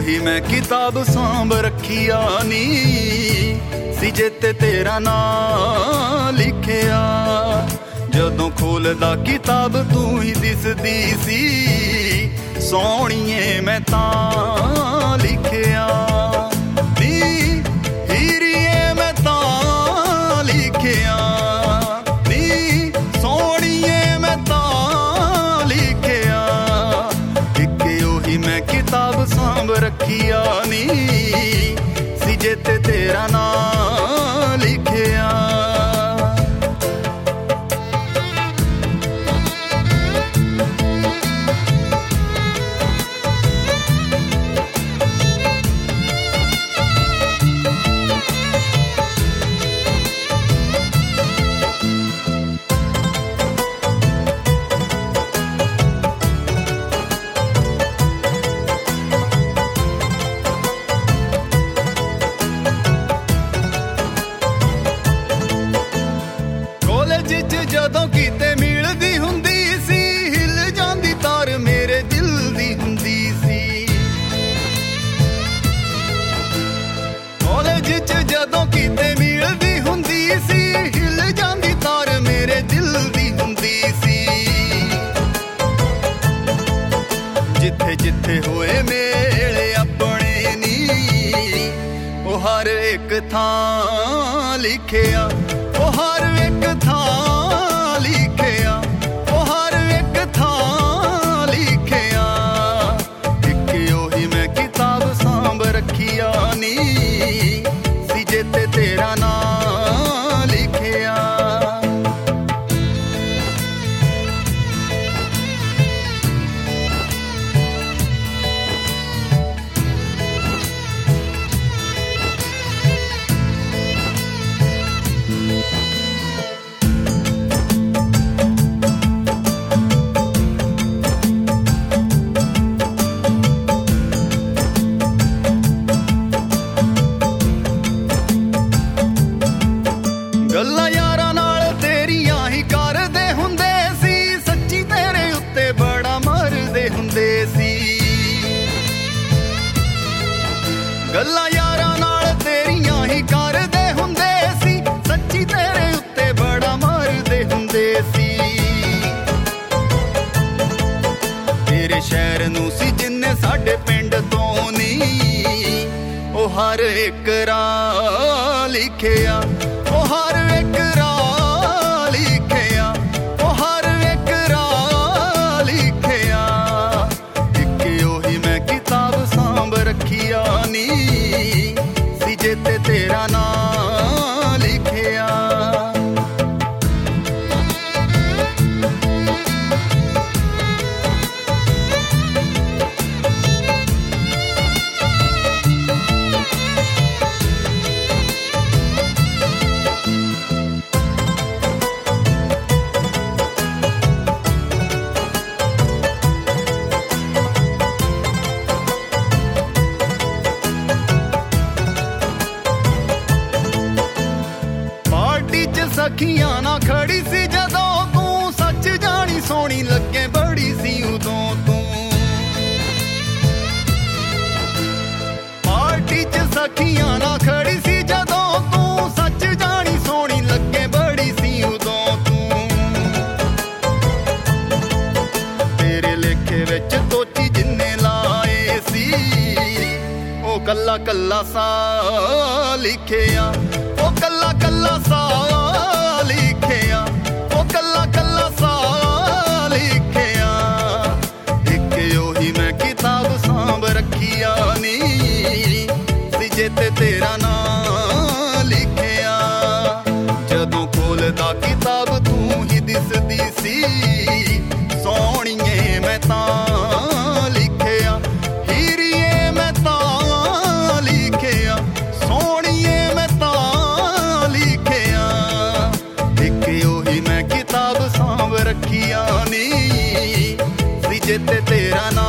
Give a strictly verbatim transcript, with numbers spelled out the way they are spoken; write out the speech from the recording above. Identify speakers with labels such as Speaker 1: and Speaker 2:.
Speaker 1: ਉਹੀ ਮੈਂ ਕਿਤਾਬ ਸਾਂਭ ਰੱਖਿਆ ਨੀ ਸੀ ਜਿੱਤੇ ਤੇਰਾ ਨਾਂ ਲਿਖਿਆ। ਜਦੋਂ ਖੋਲਦਾ ਕਿਤਾਬ ਤੂੰ ਹੀ ਦਿਸਦੀ ਸੀ ਸੋਹਣੀਏ ਮੈਂ ਤਾਂ ਲਿਖਿਆ ਨੀ ਹੀਰੀਏ ਮੈਂ ਤਾਂ ਲਿਖਿਆ ਨੀ ਸੋਹਣੀਏ ਮੈਂ ਤਾਂ ਲਿਖਿਆ। ਇੱਕ ਉਹੀ ਮੈਂ ਕਿਤਾਬ ਸਾਂਭ ਰੱਖਿਆ ਨੀ ਸੀ ਜਿੱਤੇ ਤੇਰਾ ਨਾਂ ਲਿਖਿਆ। ਜਦੋਂ ਕਿਤੇ ਮਿਲਦੀ ਹੁੰਦੀ ਸੀ ਹਿੱਲ ਜਾਂਦੀ ਤਾਰ ਮੇਰੇ ਦਿਲ ਦੀ ਹੁੰਦੀ ਸੀ। ਕਾਲਜ 'ਚ ਜਦੋਂ ਕਿਤੇ ਮਿਲਦੀ ਹੁੰਦੀ ਸੀ ਹਿੱਲ ਜਾਂਦੀ ਤਾਰ ਮੇਰੇ ਦਿਲ ਦੀ ਹੁੰਦੀ ਸੀ। ਜਿੱਥੇ ਜਿੱਥੇ ਹੋਏ ਮੇਲੇ ਆਪਣੇ ਨੀ ਉਹ ਹਰ ਇੱਕ ਥਾਂ ਲਿਖਿਆ ਉਹ ਹਰ ਇੱਕ ਥਾਂ ਲਿਖਿਆ ਉਹ ਹਰ ਇੱਕ ਥਾਂ ਲਿਖਿਆ। ਇੱਕ ਉਹੀ ਮੈਂ ਕਿਤਾਬ ਸਾਂਭ ਰੱਖਿਆ ਨੀ ਸੀ ਜਿੱਤੇ ਤੇਰਾ ਨਾਂ ਲਿਖਿਆ। ਗੱਲਾਂ ਯਾਰਾਂ ਨਾਲ ਤੇਰੀਆਂ ਹੀ ਕਰਦੇ ਹੁੰਦੇ ਸੀ ਸੱਚੀ ਤੇਰੇ ਉੱਤੇ ਬੜਾ ਮਰਦੇ ਹੁੰਦੇ ਸੀ। ਗੱਲਾਂ ਯਾਰਾਂ ਨਾਲ ਤੇਰੀਆਂ ਹੀ ਕਰਦੇ ਹੁੰਦੇ ਸੀ ਸੱਚੀ ਤੇਰੇ ਉੱਤੇ ਬੜਾ ਮਰਦੇ ਹੁੰਦੇ ਸੀ। ਤੇਰੇ ਸ਼ਹਿਰ ਨੂੰ ਸੀ ਜਿੰਨੇ ਸਾਡੇ ਪਿੰਡ ਤੋਂ ਨੀ ਉਹ ਹਰ ਇੱਕ ਰਾਹ ਲਿਖਿਆ ਉਹ ਹਰ ਇੱਕ ਰਾਹ ਲਿਖਿਆ ਉਹ ਹਰ ਇੱਕ ਰਾਹ ਲਿਖਿਆ। ਇੱਕ ਉਹੀ ਮੈਂ ਕਿਤਾਬ ਸਾਂਭ ਰੱਖਿਆ ਨੀ ਸੀ ਜਿੱਤੇ ਤੇਰਾ ਨਾਂ ਲਿਖਿਆ। ਸਖੀਆਂ ਨਾ ਖੜੀ ਸੀ ਜਦੋਂ ਤੂੰ ਸੱਚ ਜਾਣੀ ਸੋਹਣੀ ਲੱਗੇ ਬੜੀ ਸੀ ਉਦੋਂ ਤੂੰ। ਪਾਰਟੀ 'ਚ ਸਖੀਆਂ ਨਾ ਖੜੀ ਸੀ ਜਦੋਂ ਤੂੰ ਸੱਚ ਜਾਣੀ ਸੋਹਣੀ ਲੱਗੇ ਬੜੀ ਸੀ ਉਦੋਂ ਤੂੰ। ਤੇਰੇ ਲੇਖੇ ਵਿੱਚ ਤੋਚੀ ਜਿੰਨੇ ਲਾਏ ਸੀ ਉਹ ਕੱਲਾ ਕੱਲਾ ਸਾ ਲਿਖਿਆ ਉਹ ਕੱਲਾ ਕੱਲਾ ਸਾ ਲਿਖਿਆ ਉਹ ਕੱਲਾ ਕੱਲਾ ਸਾ ਲਿਖਿਆ। ਇੱਕ ਉਹੀ ਮੈਂ ਕਿਤਾਬ ਸਾਂਭ ਰੱਖਿਆ ਨੀ ਸੀ ਜਿੱਤੇ ਤੇਰਾ ਨਾਂ ਲਿਖਿਆ। ਜਦੋਂ ਖੋਲਦਾ ਕਿਤਾਬ ਤੂੰ ਹੀ ਦਿਸਦੀ ਸੀ ਸੋਹਣੀਏ ਮੈਂ ਤਾਂ ਲਿਖਿਆ ਹੀਰੀਏ ਮੈਂ ਤਾਂ ਲਿਖਿਆ ਸੋਹਣੀਏ ਮੈਂ ਤਾਂ ਲਿਖਿਆ। ਇੱਕ ਉਹੀ ਮੈਂ ਕਿਤਾਬ ਸਾਂਭ ਰੱਖਿਆ ਨੀ ਸੀ ਜਿੱਤੇ ਤੇਰਾ ਨਾਂ